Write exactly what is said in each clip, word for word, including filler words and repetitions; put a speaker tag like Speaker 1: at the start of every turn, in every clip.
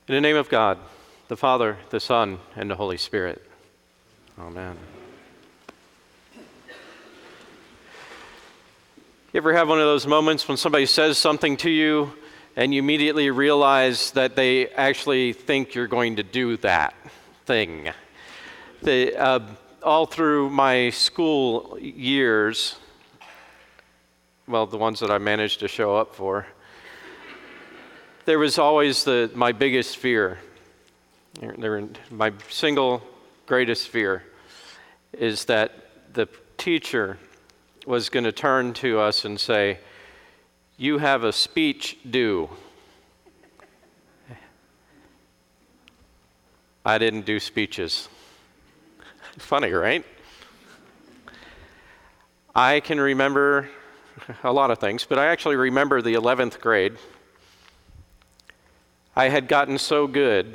Speaker 1: In the name of God, the Father, the Son, and the Holy Spirit. Amen. You ever have one of those moments when somebody says something to you and you immediately realize that they actually think you're going to do that thing? They, uh, all through my school years, well, the ones that I managed to show up for, there was always the my biggest fear. There, my single greatest fear is that the teacher was going to turn to us and say, "You have a speech due." I didn't do speeches. Funny, right? I can remember a lot of things, but I actually remember the eleventh grade. I had gotten so good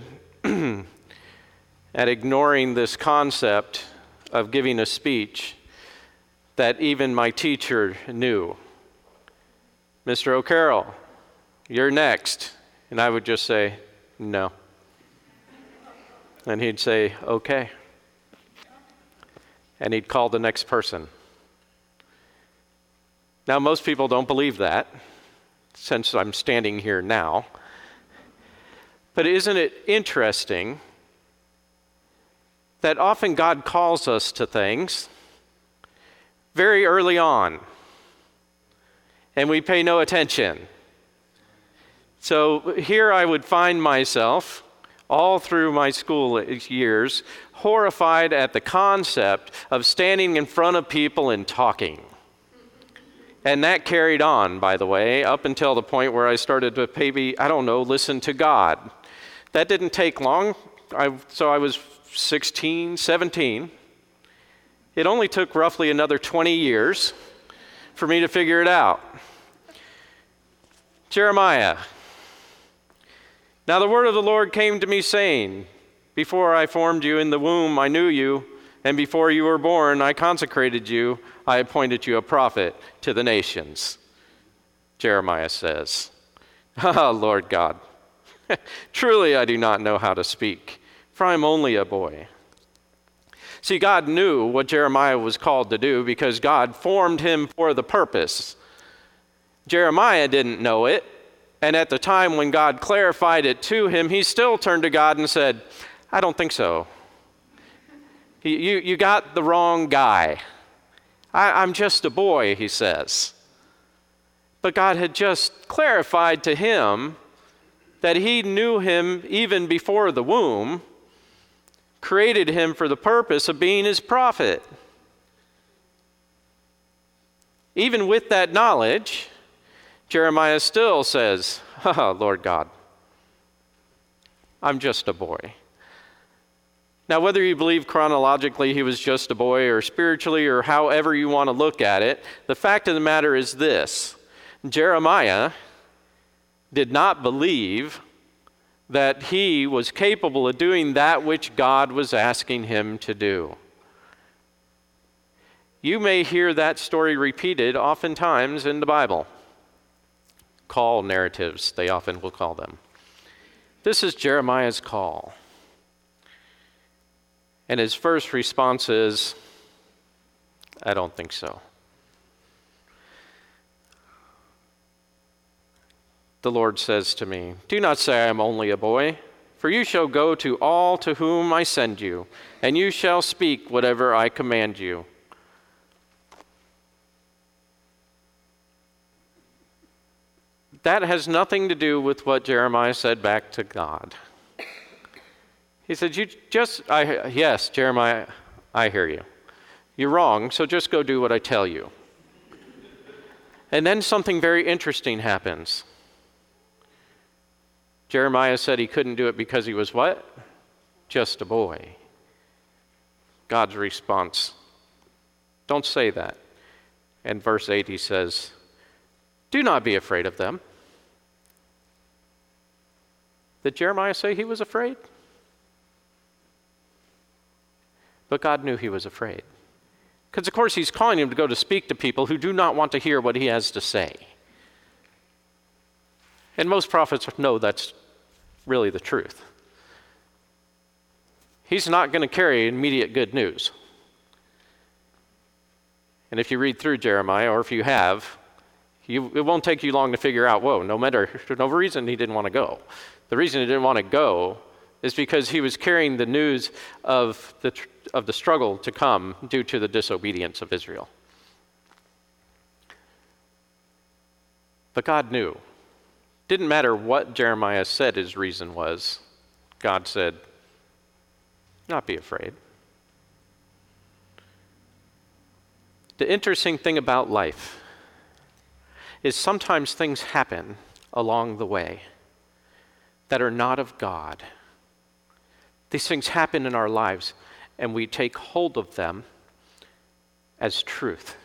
Speaker 1: at ignoring this concept of giving a speech that even my teacher knew. "Mister O'Carroll, you're next." And I would just say, "No." And he'd say, "Okay." And he'd call the next person. Now, most people don't believe that, since I'm standing here now. But isn't it interesting that often God calls us to things very early on, and we pay no attention? So here I would find myself all through my school years horrified at the concept of standing in front of people and talking. And that carried on, by the way, up until the point where I started to maybe, I don't know, listen to God. That didn't take long. I, so I was sixteen, seventeen. It only took roughly another twenty years for me to figure it out. Jeremiah. "Now the word of the Lord came to me, saying, Before I formed you in the womb, I knew you, and before you were born, I consecrated you. I appointed you a prophet to the nations." Jeremiah says, "Ah, Lord God, truly I do not know how to speak, for I am only a boy." See, God knew what Jeremiah was called to do because God formed him for the purpose. Jeremiah didn't know it, and at the time when God clarified it to him, he still turned to God and said, "I don't think so. You, you, you got the wrong guy. I, I'm just a boy," he says. But God had just clarified to him that he knew him even before the womb, created him for the purpose of being his prophet. Even with that knowledge, Jeremiah still says, "Oh, Lord God, I'm just a boy." Now, whether you believe chronologically he was just a boy or spiritually or however you want to look at it, the fact of the matter is this: Jeremiah did not believe that he was capable of doing that which God was asking him to do. You may hear that story repeated oftentimes in the Bible. Call narratives, they often will call them. This is Jeremiah's call. And his first response is, "I don't think so." The Lord says to me, "Do not say I am only a boy, for you shall go to all to whom I send you, and you shall speak whatever I command you." That has nothing to do with what Jeremiah said back to God. He said, "You just, I, yes, Jeremiah, I hear you. You're wrong, so just go do what I tell you." And then something very interesting happens. Jeremiah said he couldn't do it because he was what? Just a boy. God's response, "Don't say that." And verse eight, he says, "Do not be afraid of them." Did Jeremiah say he was afraid? But God knew he was afraid. Because, of course, he's calling him to go to speak to people who do not want to hear what he has to say. And most prophets know that's really the truth. He's not going to carry immediate good news. And if you read through Jeremiah, or if you have, you, it won't take you long to figure out, whoa, no matter, no reason he didn't want to go. The reason he didn't want to go is because he was carrying the news of the, of the struggle to come due to the disobedience of Israel. But God knew. Didn't matter what Jeremiah said his reason was. God said, not be afraid. The interesting thing about life is sometimes things happen along the way that are not of God. These things happen in our lives, and we take hold of them as truth.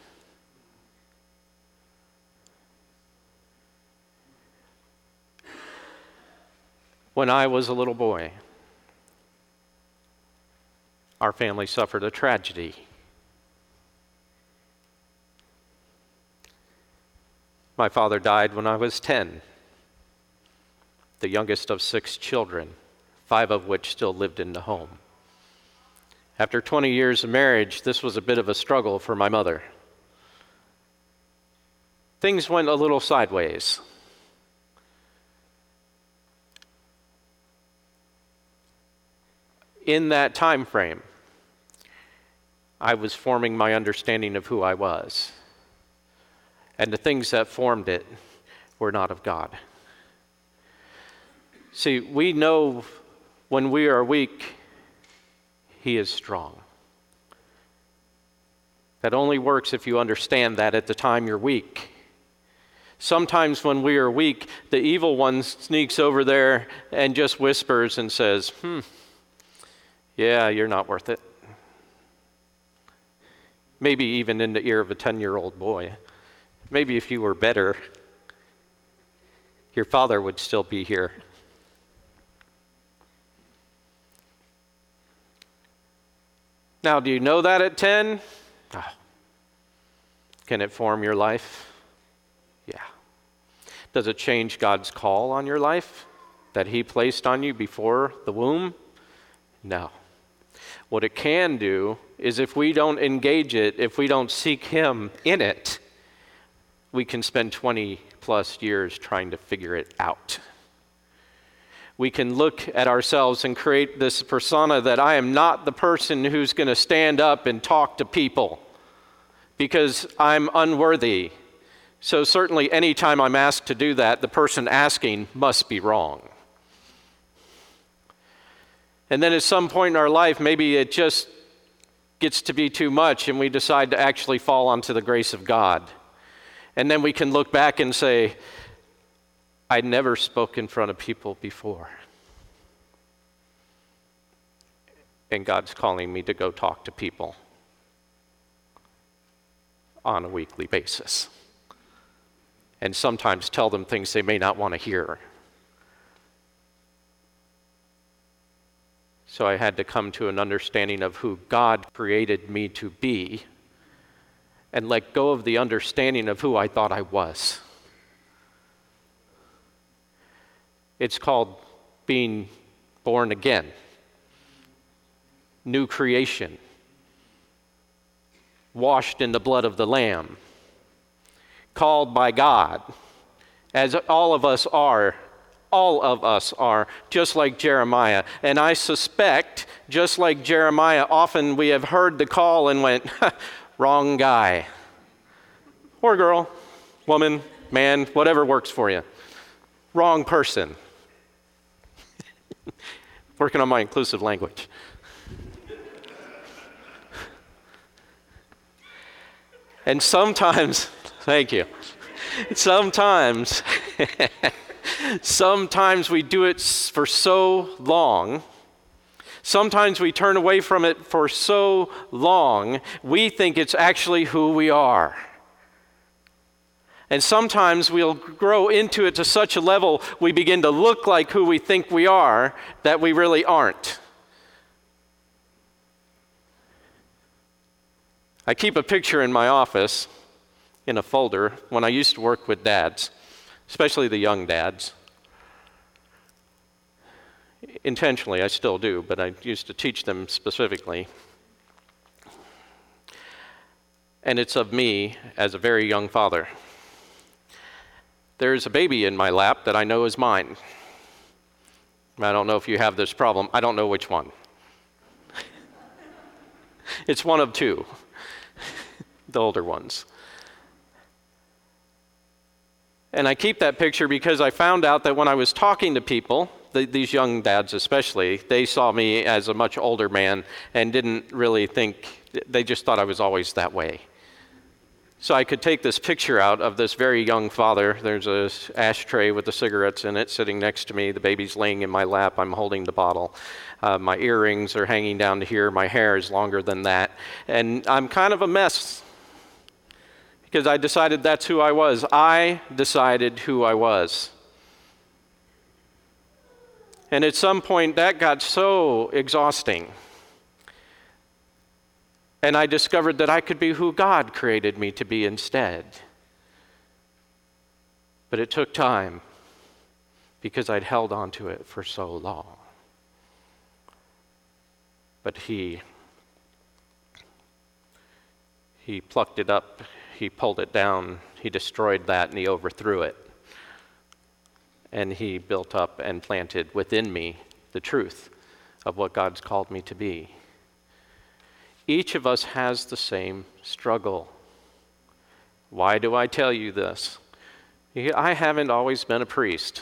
Speaker 1: When I was a little boy, our family suffered a tragedy. My father died when I was ten, the youngest of six children, five of which still lived in the home. After twenty years of marriage, this was a bit of a struggle for my mother. Things went a little sideways. In that time frame, I was forming my understanding of who I was. And the things that formed it were not of God. See, we know when we are weak, He is strong. That only works if you understand that at the time you're weak. Sometimes when we are weak, the evil one sneaks over there and just whispers and says, hmm, yeah, you're not worth it. Maybe even in the ear of a ten-year-old boy. Maybe if you were better, your father would still be here. Now, do you know that at ten? Oh. Can it form your life? Yeah. Does it change God's call on your life that He placed on you before the womb? No. What it can do is if we don't engage it, if we don't seek Him in it, we can spend twenty plus years trying to figure it out. We can look at ourselves and create this persona that I am not the person who's going to stand up and talk to people because I'm unworthy. So certainly anytime I'm asked to do that, the person asking must be wrong. And then at some point in our life, maybe it just gets to be too much and we decide to actually fall onto the grace of God. And then we can look back and say, I never spoke in front of people before. And God's calling me to go talk to people on a weekly basis. And sometimes tell them things they may not want to hear. So I had to come to an understanding of who God created me to be and let go of the understanding of who I thought I was. It's called being born again, new creation, washed in the blood of the Lamb, called by God, as all of us are. All of us are, just like Jeremiah. And I suspect, just like Jeremiah, often we have heard the call and went, wrong guy. Or girl, woman, man, whatever works for you. Wrong person. Working on my inclusive language. And sometimes, thank you, sometimes, sometimes we do it for so long, sometimes we turn away from it for so long, we think it's actually who we are. And sometimes we'll grow into it to such a level we begin to look like who we think we are that we really aren't. I keep a picture in my office in a folder when I used to work with dads, especially the young dads. Intentionally, I still do, but I used to teach them specifically. And it's of me as a very young father. There's a baby in my lap that I know is mine. I don't know if you have this problem. I don't know which one. It's one of two, the older ones. And I keep that picture because I found out that when I was talking to people, the, these young dads especially, they saw me as a much older man and didn't really think, they just thought I was always that way. So I could take this picture out of this very young father. There's an ashtray with the cigarettes in it sitting next to me. The baby's laying in my lap. I'm holding the bottle. Uh, my earrings are hanging down to here. My hair is longer than that. And I'm kind of a mess because I decided that's who I was. I decided who I was. And at some point, that got so exhausting. And I discovered that I could be who God created me to be instead. But it took time because I'd held on to it for so long. But he, he plucked it up, he pulled it down, he destroyed that, and he overthrew it. And he built up and planted within me the truth of what God's called me to be. Each of us has the same struggle. Why do I tell you this? I haven't always been a priest.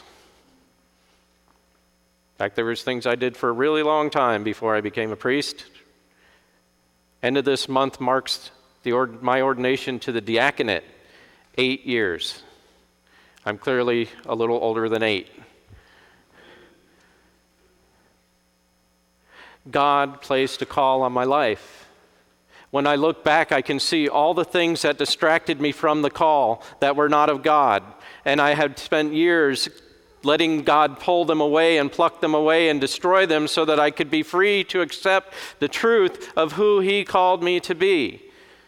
Speaker 1: In fact, there was things I did for a really long time before I became a priest. End of this month marks the ord- my ordination to the diaconate, eight years. I'm clearly a little older than eight. God placed a call on my life. When I look back, I can see all the things that distracted me from the call that were not of God. And I had spent years letting God pull them away and pluck them away and destroy them so that I could be free to accept the truth of who He called me to be.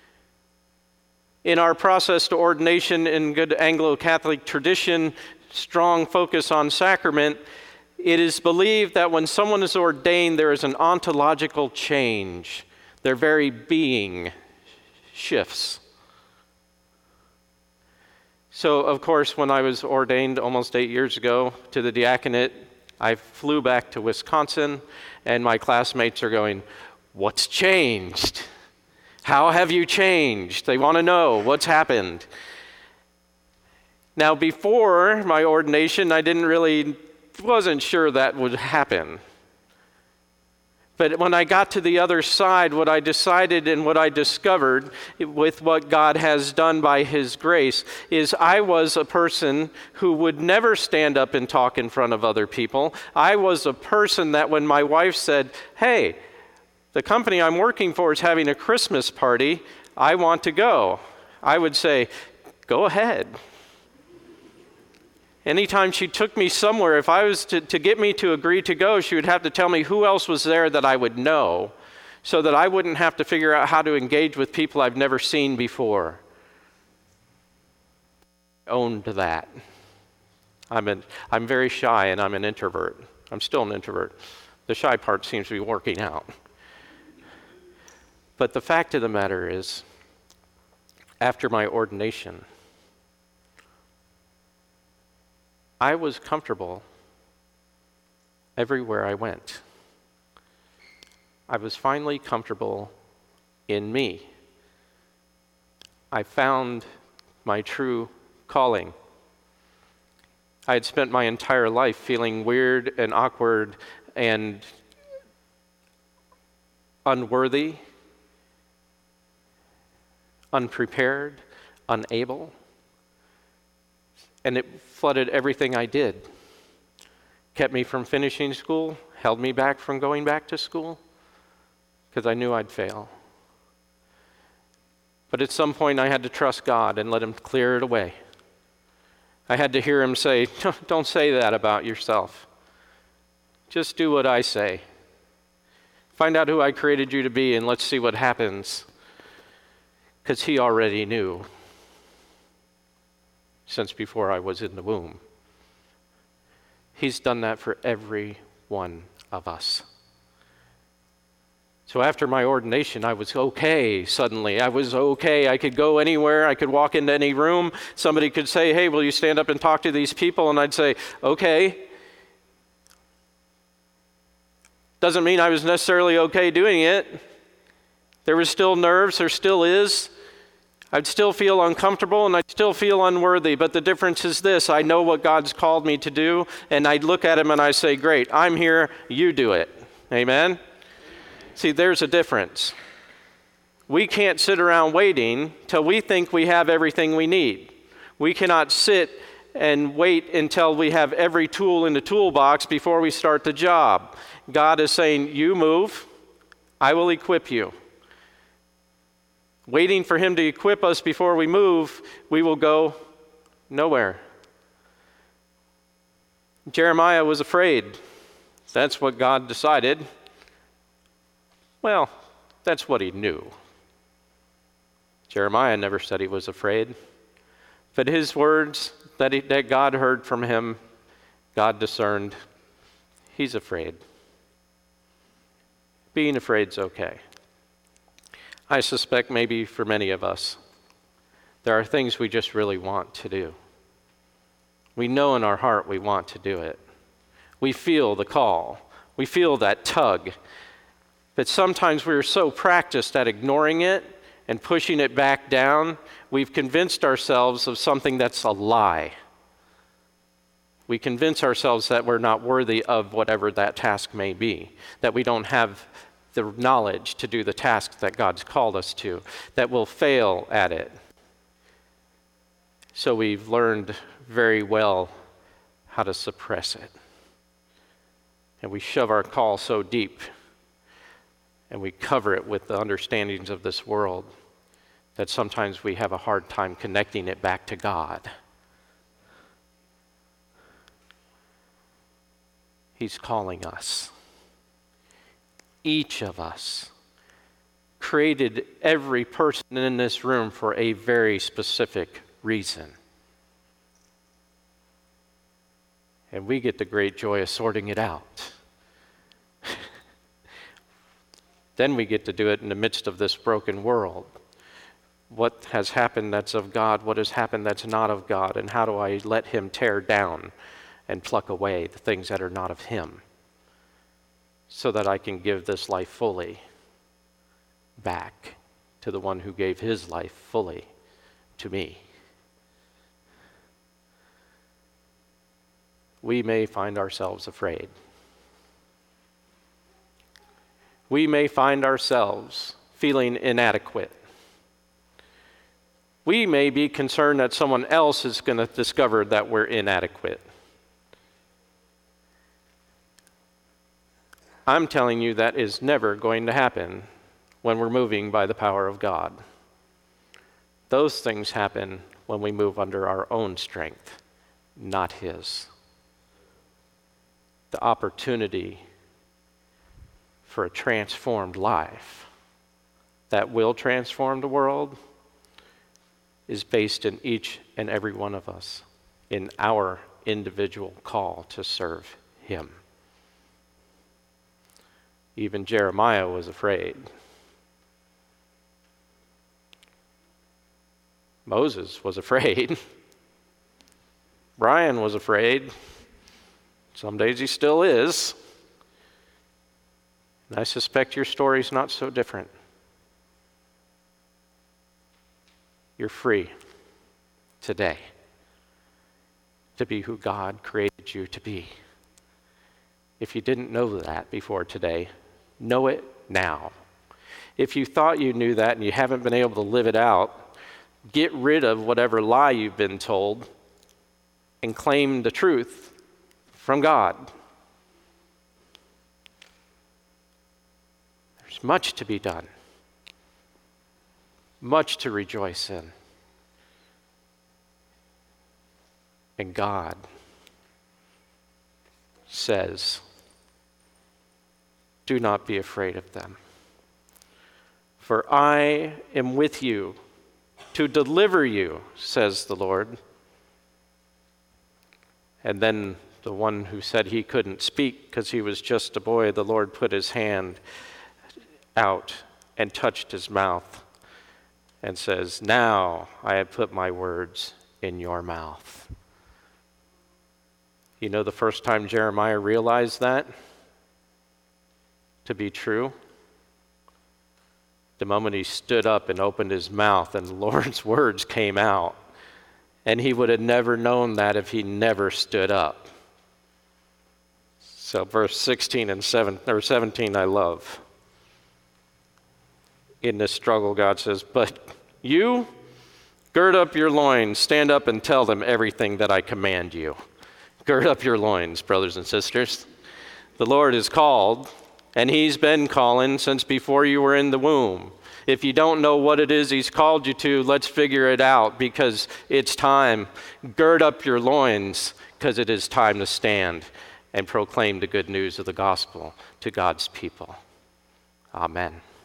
Speaker 1: In our process to ordination in good Anglo-Catholic tradition, strong focus on sacrament, it is believed that when someone is ordained, there is an ontological change. Their very being shifts. So, of course, when I was ordained almost eight years ago to the diaconate, I flew back to Wisconsin, and my classmates are going, "What's changed? How have you changed?" They want to know what's happened. Now, before my ordination, I didn't really, wasn't sure that would happen. But when I got to the other side, what I decided and what I discovered with what God has done by His grace is I was a person who would never stand up and talk in front of other people. I was a person that when my wife said, "Hey, the company I'm working for is having a Christmas party, I want to go," I would say, "Go ahead." Anytime she took me somewhere, if I was to, to get me to agree to go, she would have to tell me who else was there that I would know so that I wouldn't have to figure out how to engage with people I've never seen before. I owned that. I'm, an, I'm very shy and I'm an introvert. I'm still an introvert. The shy part seems to be working out. But the fact of the matter is, after my ordination, I was comfortable everywhere I went. I was finally comfortable in me. I found my true calling. I had spent my entire life feeling weird and awkward and unworthy, unprepared, unable. And it flooded everything I did. Kept me from finishing school, held me back from going back to school, because I knew I'd fail. But at some point I had to trust God and let Him clear it away. I had to hear Him say, "Don't say that about yourself. Just do what I say. Find out who I created you to be and let's see what happens." Because He already knew since before I was in the womb. He's done that for every one of us. So after my ordination, I was okay suddenly. I was okay. I could go anywhere. I could walk into any room. Somebody could say, hey, will you stand up and talk to these people? And I'd say, okay. Doesn't mean I was necessarily okay doing it. There was still nerves. There still is. I'd still feel uncomfortable and I'd still feel unworthy. But the difference is this. I know what God's called me to do. And I'd look at him and I say, great, I'm here. You do it. Amen? See, there's a difference. We can't sit around waiting till we think we have everything we need. We cannot sit and wait until we have every tool in the toolbox before we start the job. God is saying, you move, I will equip you. Waiting for him to equip us before we move, we will go nowhere. Jeremiah was afraid. That's what God decided. Well, that's what he knew. Jeremiah never said he was afraid. But his words that, he, that God heard from him, God discerned, he's afraid. Being afraid's okay. I suspect maybe for many of us, there are things we just really want to do. We know in our heart we want to do it. We feel the call. We feel that tug. But sometimes we're so practiced at ignoring it and pushing it back down, we've convinced ourselves of something that's a lie. We convince ourselves that we're not worthy of whatever that task may be, that we don't have the knowledge to do the task that God's called us to, that we'll fail at it. So we've learned very well how to suppress it. And we shove our call so deep and we cover it with the understandings of this world that sometimes we have a hard time connecting it back to God. He's calling us. Each of us created every person in this room for a very specific reason. And we get the great joy of sorting it out. Then we get to do it in the midst of this broken world. What has happened that's of God? What has happened that's not of God? And how do I let him tear down and pluck away the things that are not of him so that I can give this life fully back to the one who gave his life fully to me? We may find ourselves afraid. We may find ourselves feeling inadequate. We may be concerned that someone else is going to discover that we're inadequate. I'm telling you that is never going to happen when we're moving by the power of God. Those things happen when we move under our own strength, not his. The opportunity for a transformed life that will transform the world is based in each and every one of us, in our individual call to serve him. Even Jeremiah was afraid. Moses was afraid. Brian was afraid. Some days he still is. And I suspect your story's not so different. You're free today to be who God created you to be. If you didn't know that before today, know it now. If you thought you knew that and you haven't been able to live it out, get rid of whatever lie you've been told and claim the truth from God. There's much to be done, much to rejoice in. And God says, do not be afraid of them, for I am with you to deliver you, says the Lord. And then the one who said he couldn't speak because he was just a boy, the Lord put his hand out and touched his mouth and says, "Now I have put my words in your mouth." You know the first time Jeremiah realized that to be true? The moment he stood up and opened his mouth and the Lord's words came out. And he would have never known that if he never stood up. So verse sixteen and seven, or seventeen I love. In this struggle, God says, "But you, gird up your loins, stand up and tell them everything that I command you." Gird up your loins, brothers and sisters. The Lord is called, and he's been calling since before you were in the womb. If you don't know what it is he's called you to, let's figure it out, because it's time. Gird up your loins, because it is time to stand and proclaim the good news of the gospel to God's people. Amen.